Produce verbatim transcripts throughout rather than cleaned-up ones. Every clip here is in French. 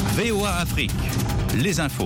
V O A Afrique, les infos.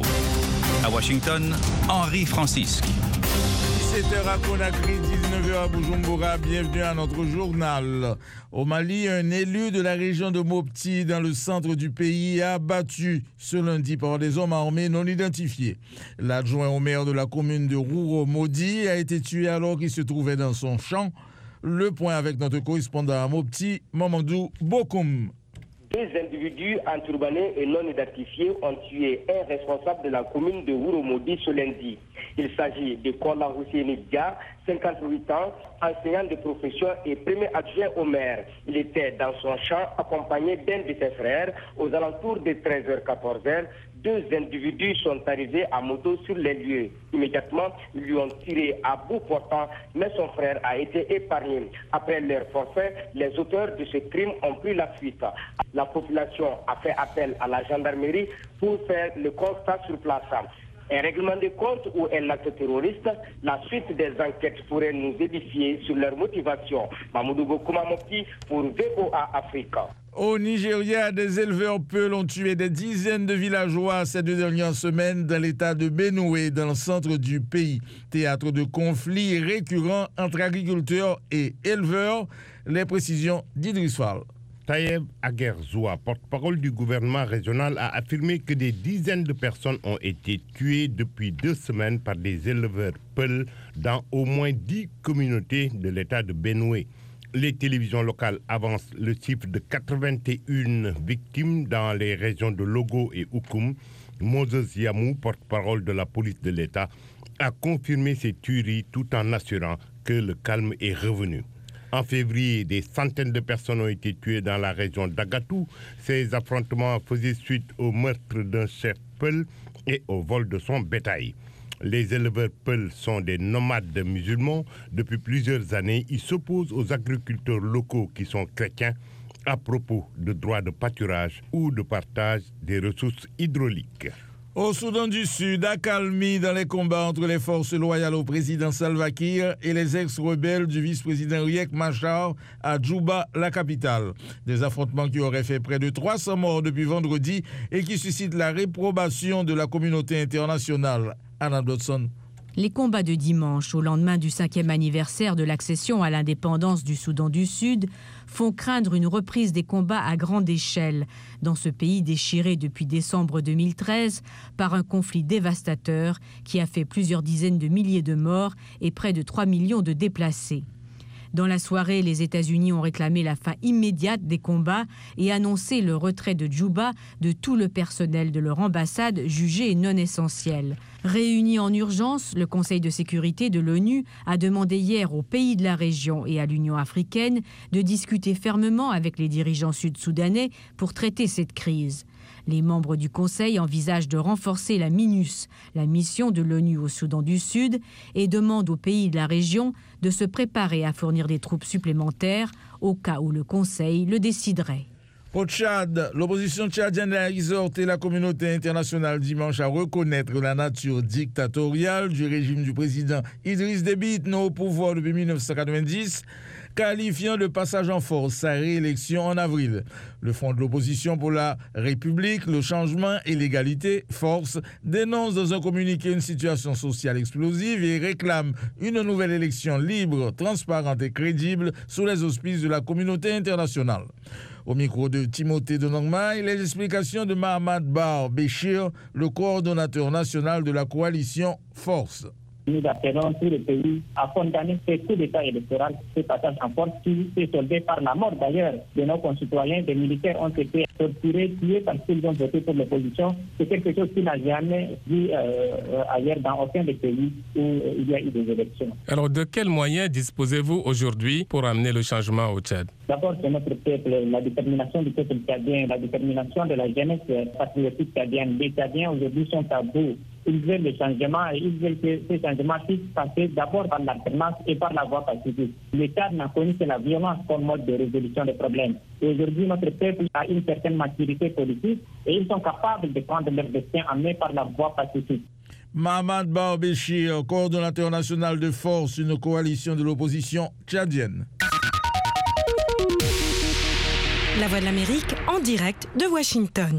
À Washington, Henri Francisque. dix-sept heures à Conakry, dix-neuf heures à Bujumbura, bienvenue à notre journal. Au Mali, un élu de la région de Mopti, dans le centre du pays, a abattu ce lundi par des hommes armés non identifiés. L'adjoint au maire de la commune de Rouro-Modi a été tué alors qu'il se trouvait dans son champ. Le point avec notre correspondant à Mopti, Mamadou Bokoum. Deux individus enturbanés et non identifiés ont tué un responsable de la commune de Rouro-Modi ce lundi. Il s'agit de Kola Husseini Dia, cinquante-huit ans, enseignant de profession et premier adjoint au maire. Il était dans son champ accompagné d'un de ses frères. Aux alentours de treize heures quatorze heures, deux individus sont arrivés à moto sur les lieux. Immédiatement, ils lui ont tiré à bout portant, mais son frère a été épargné. Après leur forfait, les auteurs de ce crime ont pris la fuite. La population a fait appel à la gendarmerie pour faire le constat sur place. Un règlement de compte ou un acte terroriste, la suite des enquêtes pourrait nous édifier sur leur motivation. Mamoudou Bokouma Mopti pour V O A Africa. Au Nigeria, des éleveurs Peuls ont tué des dizaines de villageois ces deux dernières semaines dans l'état de Benue, dans le centre du pays. Théâtre de conflits récurrents entre agriculteurs et éleveurs. Les précisions d'Idriss Fall. Taïeb Aguerzoua, porte-parole du gouvernement régional, a affirmé que des dizaines de personnes ont été tuées depuis deux semaines par des éleveurs Peuls dans au moins dix communautés de l'état de Benue. Les télévisions locales avancent le chiffre de quatre-vingt-une victimes dans les régions de Logo et Oukoum. Moses Yamou, porte-parole de la police de l'État, a confirmé ces tueries tout en assurant que le calme est revenu. En février, des centaines de personnes ont été tuées dans la région d'Agatou. Ces affrontements faisaient suite au meurtre d'un chef Peul et au vol de son bétail. Les éleveurs Peul sont des nomades musulmans. Depuis plusieurs années, ils s'opposent aux agriculteurs locaux qui sont chrétiens à propos de droits de pâturage ou de partage des ressources hydrauliques. Au Soudan du Sud, accalmie dans les combats entre les forces loyales au président Salva Kiir et les ex-rebelles du vice-président Riek Machar à Djouba, la capitale. Des affrontements qui auraient fait près de trois cents morts depuis vendredi et qui suscitent la réprobation de la communauté internationale. Anna Dodson. Les combats de dimanche, au lendemain du cinquième anniversaire de l'accession à l'indépendance du Soudan du Sud, font craindre une reprise des combats à grande échelle dans ce pays déchiré depuis décembre deux mille treize par un conflit dévastateur qui a fait plusieurs dizaines de milliers de morts et près de trois millions de déplacés. Dans la soirée, les États-Unis ont réclamé la fin immédiate des combats et annoncé le retrait de Djouba de tout le personnel de leur ambassade jugé non essentiel. Réuni en urgence, le Conseil de sécurité de l'ONU a demandé hier aux pays de la région et à l'Union africaine de discuter fermement avec les dirigeants sud-soudanais pour traiter cette crise. Les membres du Conseil envisagent de renforcer la MINUS, la mission de l'ONU au Soudan du Sud, et demandent aux pays de la région de se préparer à fournir des troupes supplémentaires au cas où le Conseil le déciderait. Au Tchad, l'opposition tchadienne a exhorté la communauté internationale dimanche à reconnaître la nature dictatoriale du régime du président Idriss Déby Itno au pouvoir depuis mille neuf cent quatre-vingt-dix, qualifiant de passage en force sa réélection en avril. Le Front de l'opposition pour la République, le changement et l'égalité, Force, dénonce dans un communiqué une situation sociale explosive et réclame une nouvelle élection libre, transparente et crédible sous les auspices de la communauté internationale. Au micro de Timothée Donangmaï, les explications de Mahamad Bar Béchir, le coordonnateur national de la coalition Force. Nous appelons tous les pays à condamner ce coup d'État électoral, ce passage en force qui s'est soldé par la mort d'ailleurs de nos concitoyens. Des militaires ont été torturés, tués parce qu'ils ont voté pour l'opposition. C'est quelque chose qui n'a jamais vu euh, ailleurs dans aucun des pays où euh, il y a eu des élections. Alors de quels moyens disposez-vous aujourd'hui pour amener le changement au Tchad? D'abord, c'est notre peuple, la détermination du peuple tchadien, la détermination de la jeunesse patriotique tchadienne. Les Tchadiens aujourd'hui sont à bout. Ils veulent le changement et ils veulent que ce changement puisse passer d'abord par l'alternance et par la voie pacifique. Le Tchad n'a connu que la violence comme mode de résolution des problèmes. Et aujourd'hui, notre peuple a une certaine maturité politique et ils sont capables de prendre leur destin en main par la voie pacifique. Mahamad Bar Béchir, coordonnateur national de Force, une coalition de l'opposition tchadienne. La Voix de l'Amérique en direct de Washington.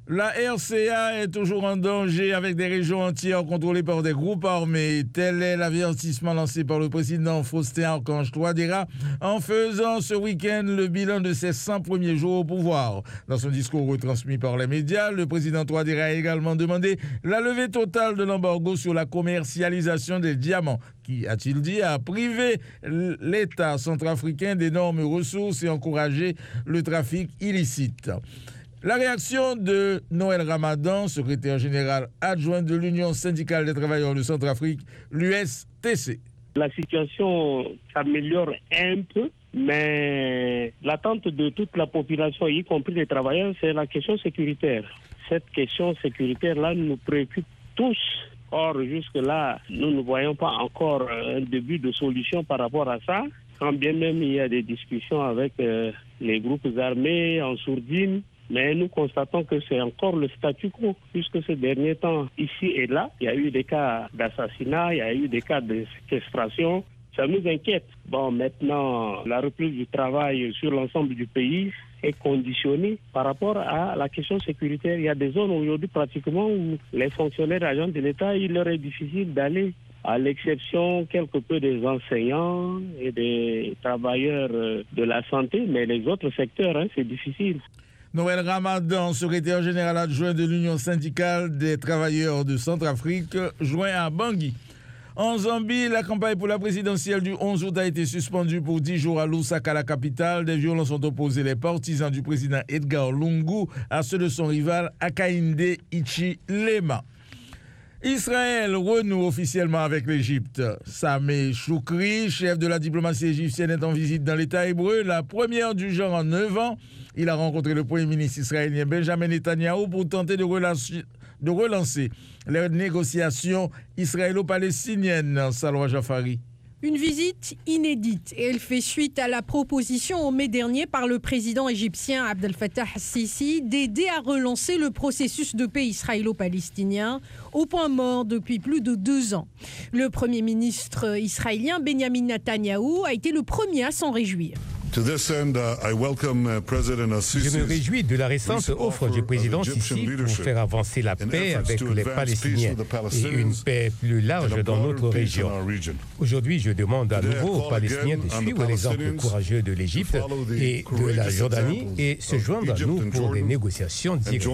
La R C A est toujours en danger avec des régions entières contrôlées par des groupes armés. Tel est l'avertissement lancé par le président Faustin Archange Touadéra en faisant ce week-end le bilan de ses cent premiers jours au pouvoir. Dans son discours retransmis par les médias, le président Touadéra a également demandé la levée totale de l'embargo sur la commercialisation des diamants, qui, a-t-il dit, a privé l'État centrafricain d'énormes ressources et encouragé le trafic illicite. La réaction de Noël Ramadan, secrétaire général adjoint de l'Union syndicale des travailleurs de Centrafrique, l'U S T C. La situation s'améliore un peu, mais l'attente de toute la population, y compris les travailleurs, c'est la question sécuritaire. Cette question sécuritaire-là nous préoccupe tous. Or, jusque-là, nous ne voyons pas encore un début de solution par rapport à ça. Quand bien même il y a des discussions avec euh, les groupes armés en sourdine, mais nous constatons que c'est encore le statu quo, puisque ces derniers temps, ici et là, il y a eu des cas d'assassinat, il y a eu des cas de séquestration. Ça nous inquiète. Bon, maintenant, la reprise du travail sur l'ensemble du pays est conditionnée par rapport à la question sécuritaire. Il y a des zones aujourd'hui pratiquement où les fonctionnaires agents de l'État, il leur est difficile d'aller, à l'exception quelque peu des enseignants et des travailleurs de la santé, mais les autres secteurs, hein, c'est difficile. Noël Ramadan, secrétaire général adjoint de l'Union syndicale des travailleurs de Centrafrique, joint à Bangui. En Zambie, la campagne pour la présidentielle du onze août a été suspendue pour dix jours à Lusaka, la capitale. Des violences ont opposé les partisans du président Edgar Lungu à ceux de son rival Hakainde Hichilema. Israël renoue officiellement avec l'Égypte. Sameh Choukri, chef de la diplomatie égyptienne, est en visite dans l'État hébreu, la première du genre en neuf ans. Il a rencontré le Premier ministre israélien Benjamin Netanyahou pour tenter de relancer, de relancer les négociations israélo-palestiniennes. Salwa Jafari. Une visite inédite et elle fait suite à la proposition en mai dernier par le président égyptien Abdel Fattah al-Sisi d'aider à relancer le processus de paix israélo-palestinien au point mort depuis plus de deux ans. Le Premier ministre israélien Benjamin Netanyahou a été le premier à s'en réjouir. Je me réjouis de la récente offre du président Sisi pour faire avancer la paix avec les Palestiniens et une paix plus large dans notre région. Aujourd'hui, je demande à nouveau aux Palestiniens de suivre l'exemple courageux de l'Égypte et de la Jordanie et se joindre à nous pour des négociations directes.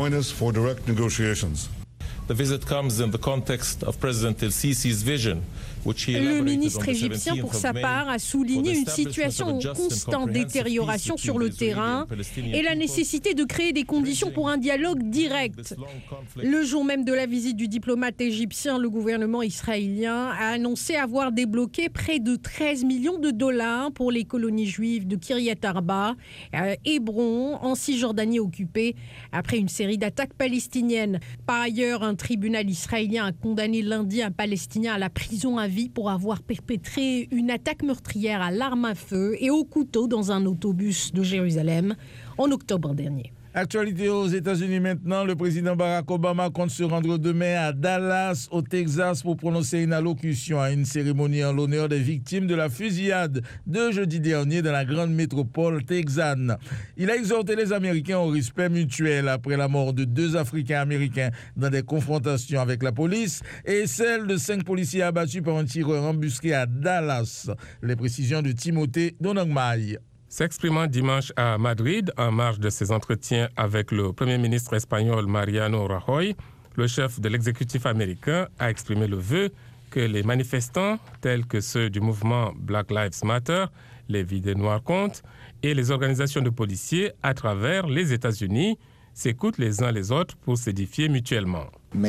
The visit comes in the context of President El-Sisi's vision, which he Le elaborated ministre on the égyptien, pour sa seventeenth of part, May a souligné une situation en constante détérioration sur le terrain et la nécessité de créer des conditions pour un dialogue direct. Le jour même de la visite du diplomate égyptien, le gouvernement israélien a annoncé avoir débloqué près de treize millions de dollars pour les colonies juives de Kiryat Arba, à Hébron, en Cisjordanie occupée, après une série d'attaques palestiniennes. Par ailleurs, un tribunal israélien a condamné lundi un Palestinien à la prison à vie pour avoir perpétré une attaque meurtrière à l'arme à feu et au couteau dans un autobus de Jérusalem en octobre dernier. Actualité aux États-Unis maintenant, le président Barack Obama compte se rendre demain à Dallas, au Texas, pour prononcer une allocution à une cérémonie en l'honneur des victimes de la fusillade de jeudi dernier dans la grande métropole texane. Il a exhorté les Américains au respect mutuel après la mort de deux Africains-Américains dans des confrontations avec la police et celle de cinq policiers abattus par un tireur embusqué à Dallas. Les précisions de Timothée Donogmaï. S'exprimant dimanche à Madrid, en marge de ses entretiens avec le Premier ministre espagnol Mariano Rajoy, le chef de l'exécutif américain a exprimé le vœu que les manifestants, tels que ceux du mouvement Black Lives Matter, les vies des Noirs comptent, et les organisations de policiers à travers les États-Unis, s'écoutent les uns les autres pour s'édifier mutuellement.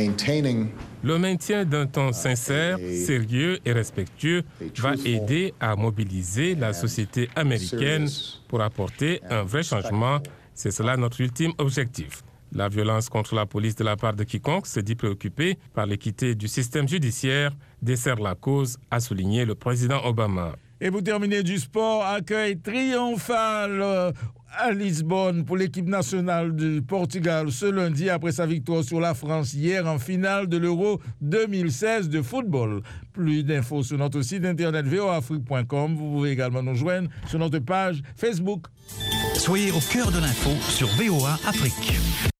Le maintien d'un ton sincère, sérieux et respectueux va aider à mobiliser la société américaine pour apporter un vrai changement. C'est cela notre ultime objectif. La violence contre la police de la part de quiconque se dit préoccupé par l'équité du système judiciaire dessert la cause, a souligné le président Obama. Et pour terminer du sport, accueil triomphal à Lisbonne pour l'équipe nationale du Portugal ce lundi après sa victoire sur la France hier en finale de l'Euro deux mille seize de football. Plus d'infos sur notre site internet v o afrique point com. Vous pouvez également nous joindre sur notre page Facebook. Soyez au cœur de l'info sur V O A Afrique.